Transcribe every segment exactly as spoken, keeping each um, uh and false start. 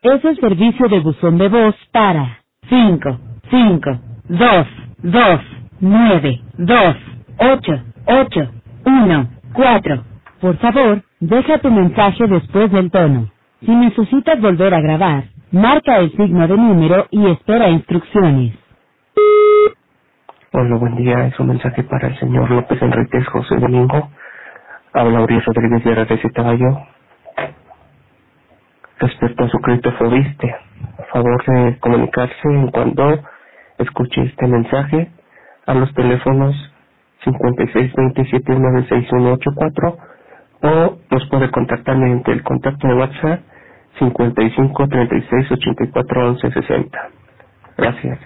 Es el servicio de buzón de voz para cinco, cinco, dos, dos, nueve, dos, ocho, ocho, uno, cuatro. Por favor, deja tu mensaje después del tono. Si necesitas volver a grabar, marca el signo de número y espera instrucciones. Hola, buen día. Es un mensaje para el señor López Enríquez José Domingo. Habla Uriel Rodríguez de R D C Caballo. Respecto a su crédito Fobiste, a favor de comunicarse en cuando escuche este mensaje a los teléfonos cincuenta y seis veintisiete nueve seis uno ocho cuatro o nos puede contactar mediante el contacto de WhatsApp cincuenta y cinco treinta y seis ochenta y cuatro once sesenta. Gracias.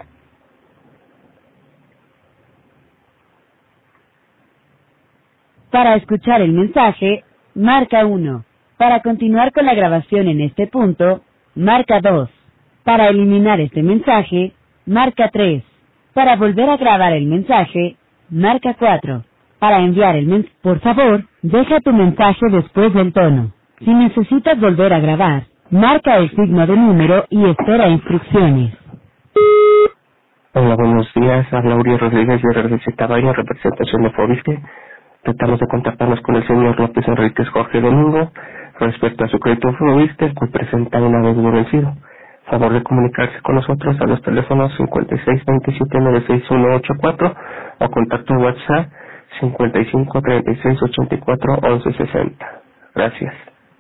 Para escuchar el mensaje, marca uno. Para continuar con la grabación en este punto, marca dos. Para eliminar este mensaje, marca tres. Para volver a grabar el mensaje, marca cuatro. Para enviar el mensaje, por favor, deja tu mensaje después del tono. Si necesitas volver a grabar, marca el signo de número y espera instrucciones. Hola, buenos días. Habla Uriel Rodríguez de R D C Caballo, representación de Fobiste. Tratamos de contactarnos con el señor López Enríquez Jorge Domingo respecto a su crédito Fobiste, que presenta una vez vencido. Favor de comunicarse con nosotros a los teléfonos cincuenta y seis veintisiete nueve seis uno ocho cuatro o contacto WhatsApp cincuenta y cinco treinta y seis ochenta y cuatro once sesenta. Gracias.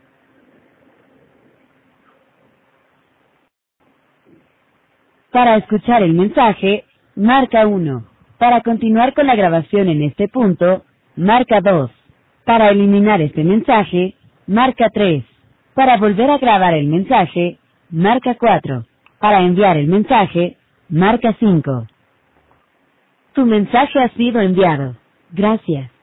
Para escuchar el mensaje, marca uno. Para continuar con la grabación en este punto, marca dos. Para eliminar este mensaje, marca tres. Para volver a grabar el mensaje, marca cuatro. Para enviar el mensaje, marca cinco. Tu mensaje ha sido enviado. Gracias.